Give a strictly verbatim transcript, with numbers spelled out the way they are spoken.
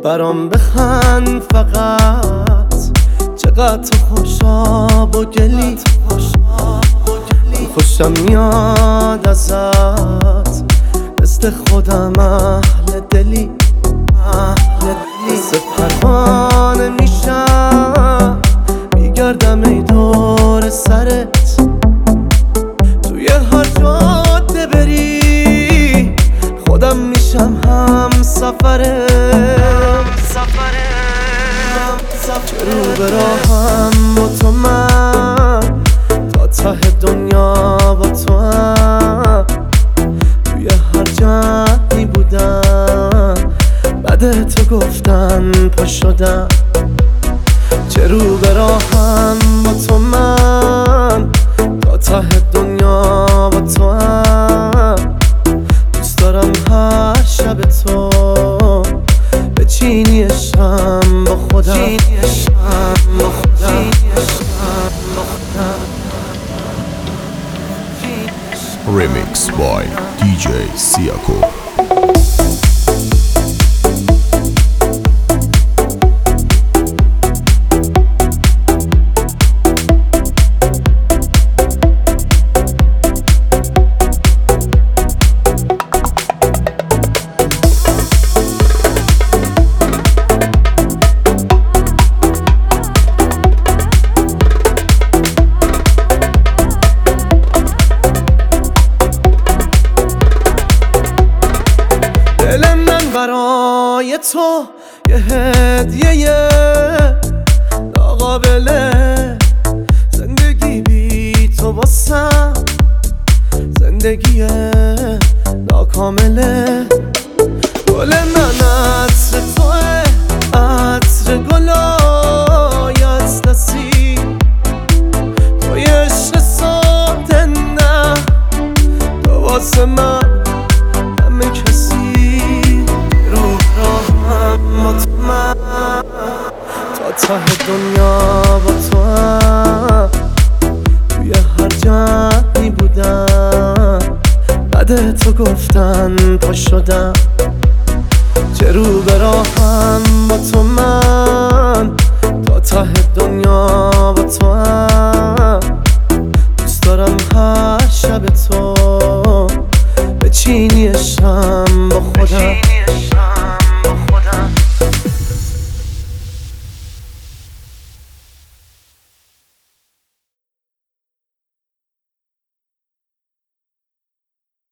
برام بخند فقط، چقدر تو خوشاب و گلی، خوشم میاد ازت، مثل خودم اهل دلی، مثل پروانه میشم میگردم ای دور سرت، توی هر جاده بری خودم میشم هم سفرت، که رو به راهم با تو من تا ته دنیا با تو هم، توی هر جمعی بودم بعد تو گفتن پا شدم، چه رو به راهم با تو من تا ته دنیا با تو هم، دوست دارم هر شب تو بچینی شم با خودم. Remix by دی جی Siako. دل من برای تو یه هدیه ناقابله، زندگی بی تو واسم زندگی ناکامله، گل من عطر توه، عطر گلای از نسیم، توی عشق ساده نه، تو واسه من همه کسی، تا ته دنیا با تو هم، توی هر جمعی بودم بعد تو گفتن پا شدم، چه رو به راهم با تو من تا ته دنیا با تو هم، دوست دارم هر شب تو بچینی شم با خودم.